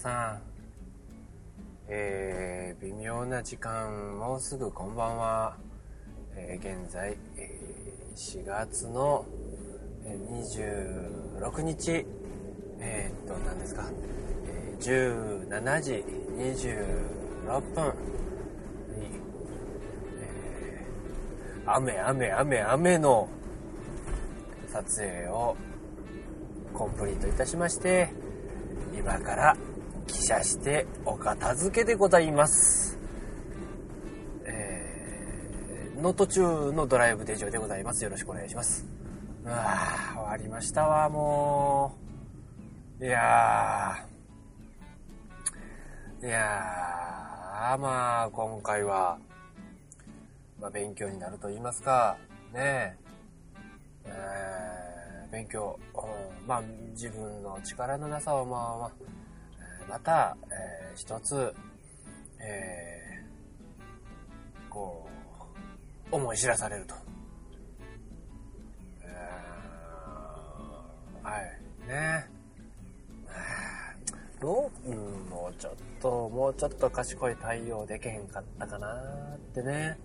さん、微妙な時間、もうすぐこんばんは。現在、4月の26日、何ですか、17時26分に、雨の撮影をコンプリートいたしまして、今から帰社してお片付けでございます。の途中のドライブデジオでございます。よろしくお願いします。終わりましたわ、もう。いやまあ今回は、勉強になると言いますかね、勉強、自分の力のなさをまた、一つ、こう思い知らされると、はいね、もうちょっと賢い対応できへんかったかなってね。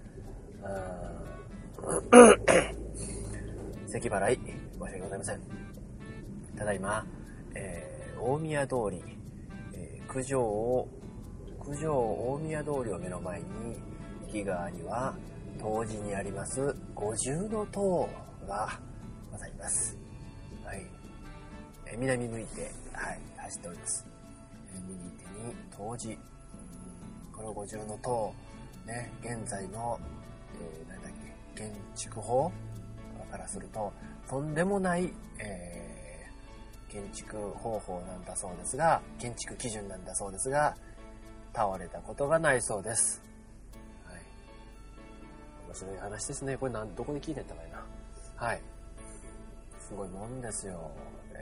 咳払い申し訳ございません。ただいま、大宮通り、九条大宮通りを目の前に、右側には東寺にあります五重塔がございます。はい。南向いて、はい、走っております。右手に東寺、この五重塔ね、現在の、建築法からするととんでもない、建築方法なんだそうですが、建築基準なんだそうですが、倒れたことがないそうです。はい。面白い話ですね。これどこで聞いてたかいな。はい。すごいもんですよ。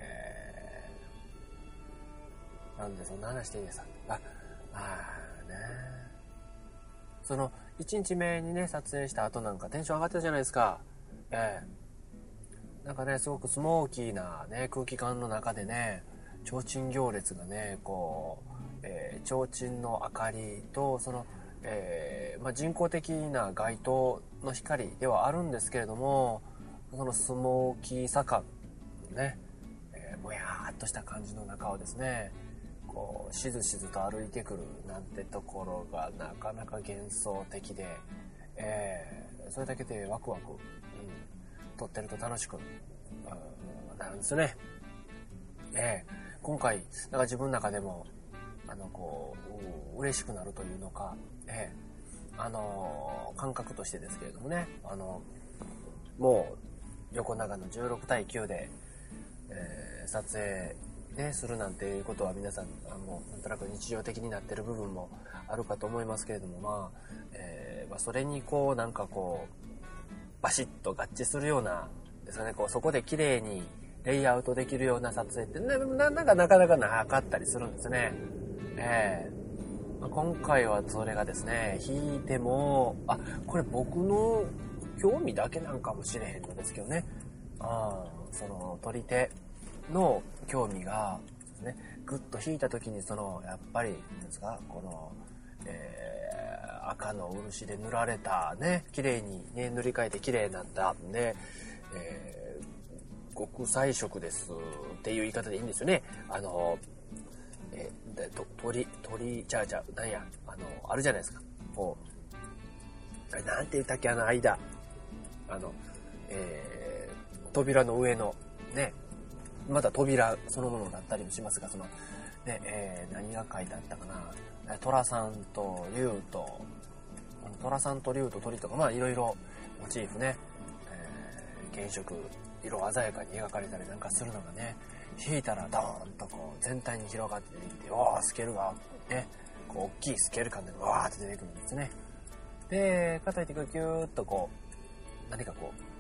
なんでそんな話していいですか。その1日目にね、撮影した後なんかテンション上がってたじゃないですか。なんかね、すごくスモーキーなね、空気感の中でね、提灯行列がね、こう、提灯の明かりと、その、人工的な街灯の光ではあるんですけれども、そのスモーキーさ感ね、もやーっとした感じの中をですね、こうしずしずと歩いてくるなんてところがなかなか幻想的で、それだけでワクワク、撮ってると楽しくなるんですよね。今回なんか自分の中でも嬉しくなるというのか、感覚としてですけれどもね、もう横長の16対9で、撮影するなんていうことは皆さんもうなんとなく日常的になってる部分もあるかと思いますけれども、それにこうなんかこうバシッと合致するようなですかね、こうそこで綺麗にレイアウトできるような撮影ってなんかなかなかなかったりするんですね。今回はそれがですね、引いてもこれ僕の興味だけなんかもしれへんのですけどね、その撮り手の興味がね、ぐっと引いた時にやっぱりですか、この、赤の漆で塗られたね、綺麗にね塗り替えて綺麗になったんで、極彩色ですっていう言い方でいいんですよね。あるじゃないですか。こうなんて言ったっけ、間扉の上のね、また扉そのものだったりもしますが、何が書いてあったかな、虎さんと竜と鳥とか、いろいろモチーフね、原色色鮮やかに描かれたりなんかするのがね、引いたらドーンとこう全体に広がっていって、スケールがね、こう大きいスケール感でわーって出てくるんですね。で、かといってギューッとこう何かこう、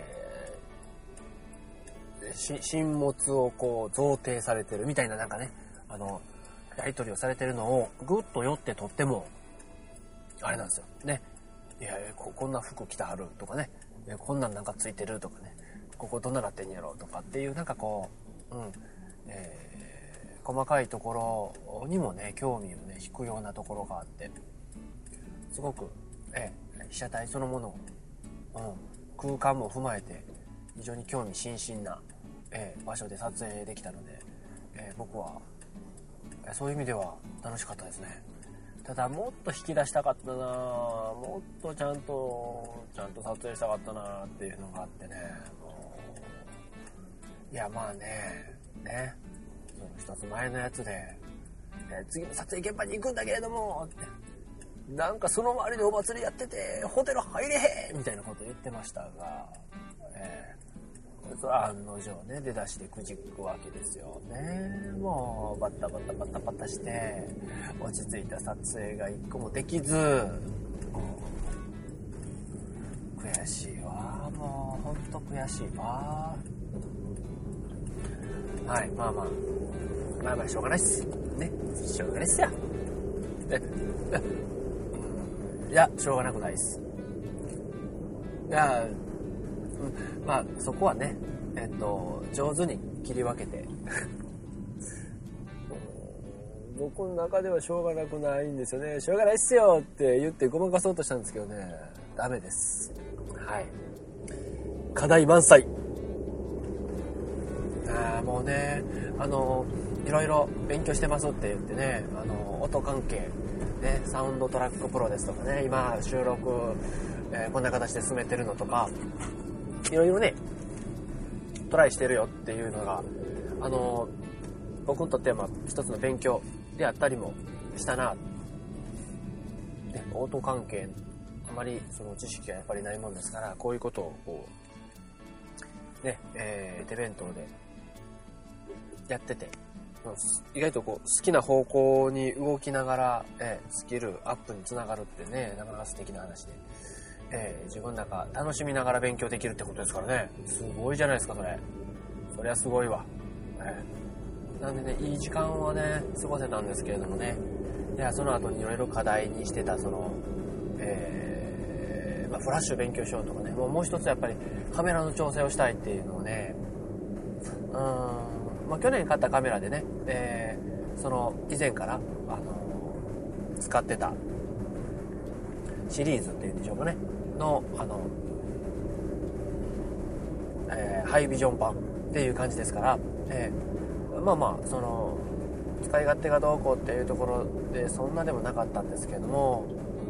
神物をこう贈呈されてるみたいな、なんかね、やり取りをされてるのをぐっと寄って撮ってもあれなんですよね。いやこんな服着たはるとかね、こんなんなんかついてるとかね、ここどんななってんやろとかっていう、なんかこう、 細かいところにもね興味をね引くようなところがあって、すごく、被写体そのものを、空間も踏まえて非常に興味津々な、場所で撮影できたので、僕はそういう意味では楽しかったですね。ただもっと引き出したかったな、もっとちゃんと撮影したかったなっていうのがあってね、いやまあねその一つ前のやつで、次の撮影現場に行くんだけれどもって、なんかその周りでお祭りやっててホテル入れへんみたいなこと言ってましたが、それは案の定ね出だしでくじくわけですよね。もうバタバタして落ち着いた撮影が一個もできず、悔しいわ、もうほんと悔しいわ。はい、まあしょうがないっすね、しょうがないっすよ。いやしょうがなくないっす。いやまあそこはね上手に切り分けて僕の中ではしょうがなくないんですよね。しょうがないっすよって言ってごまかそうとしたんですけどね、ダメです。はい、課題満載。もうねいろいろ勉強してますって言ってね、音関係ね、サウンドトラックプロですとかね、今収録、こんな形で進めてるのとかいろいろねトライしてるよっていうのが僕にとっては一つの勉強であったりもしたな、ね、音関係あまりその知識がやっぱりないもんですから、こういうことをこうね、手弁当でやってて、意外とこう好きな方向に動きながら、スキルアップにつながるってね、なかなか素敵な話で、自分の中楽しみながら勉強できるってことですからね、すごいじゃないですかそりゃすごいわ、なんでねいい時間はね過ごせたんですけれどもね、いやその後にいろいろ課題にしてたその、フラッシュ勉強しようとかね、もう一つやっぱりカメラの調整をしたいっていうのをね、去年買ったカメラでね、その以前から、使ってたシリーズっていうんでしょうかねのハイビジョン版っていう感じですから、その使い勝手がどうこうっていうところでそんなでもなかったんですけれども、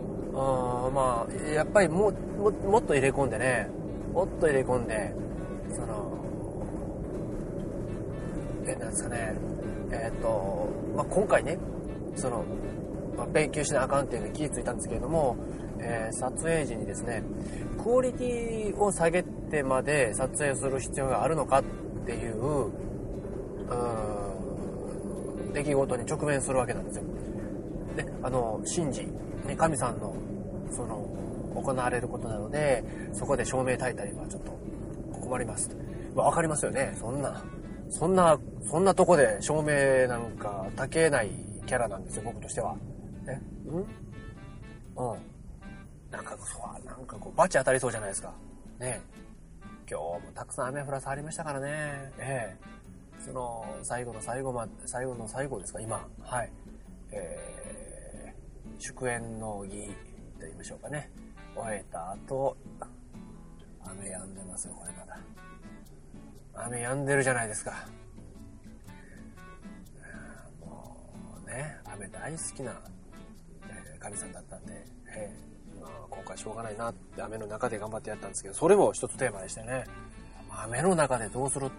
やっぱりもっと入れ込んでそのなんですかね、今回ねその、勉強しなあかんっていうのに気づいたんですけれども、撮影時にですねクオリティを下げてまで撮影する必要があるのかっていう出来事に直面するわけなんですよ。で神事、ね、神さんのその行われることなので、そこで照明焚いたりはちょっと困ります。わかりますよね。そんなとこで照明なんか焚けないキャラなんですよ、僕としては。なんかこうバチ当たりそうじゃないですか。ね、今日もたくさん雨降らさありましたからね。その最後の最後ですか今、はい、祝宴の儀と言いましょうかね、終えた後雨止んでますよ。これまだ雨止んでるじゃないですか。もうね雨大好きな神さんだったんで、今回しょうがないなって雨の中で頑張ってやったんですけど、それも一つテーマでしてね、雨の中でどうする、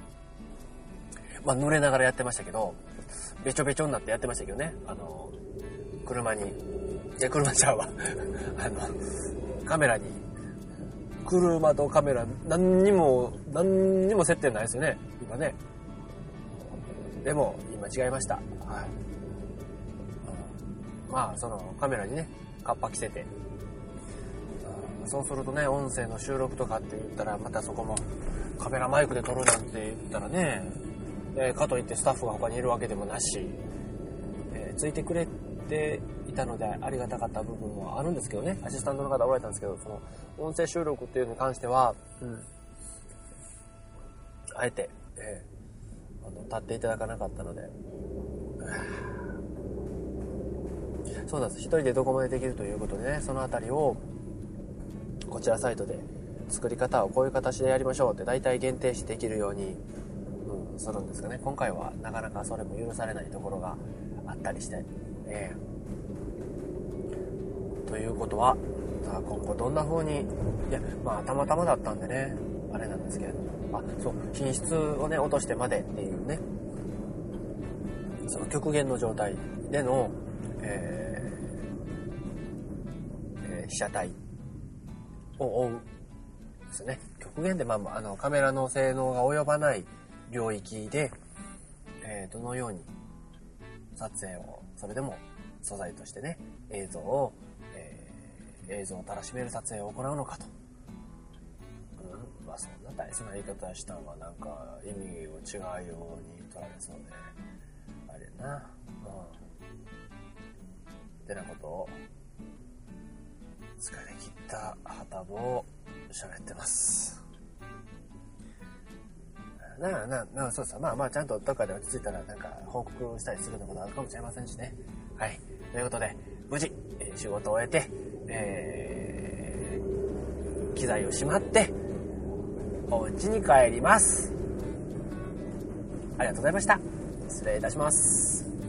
濡れながらやってましたけど、べちょべちょになってやってましたけどね、車ちゃうわカメラに、車とカメラ何にも接点ないですよね今ね。でも今違いました。はい、そのカメラにねカッパ着せて、そうするとね音声の収録とかって言ったらまたそこもカメラマイクで撮るなんて言ったらね、かといってスタッフが他にいるわけでもなし、ついてくれていたのでありがたかった部分もあるんですけどね、アシスタントの方おられたんですけど、その音声収録っていうのに関しては、あえて、 立っていただかなかったので、そうなんです。一人でどこまでできるということでね、そのあたりをこちらサイトで作り方をこういう形でやりましょうって大体限定してできるように、するんですかね。今回はなかなかそれも許されないところがあったりして、ということは今後どんな風に、たまたまだったんでねあれなんですけれども、そう品質をね落としてまでっていうね、その極限の状態での、被写体を追うですね。極限でカメラの性能が及ばない領域で、どのように撮影をそれでも素材としてね映像をたらしめる撮影を行うのかと、そんな大切な言い方したのはなんか意味を違うように取られそうであれな、ってなことを疲れ切った旗棒を喋ってます。そうです。ちゃんとどっかで落ち着いたらなんか報告したりするようなことあるかもしれませんしね。はい。ということで、無事、仕事を終えて、機材をしまって、お家に帰ります。ありがとうございました。失礼いたします。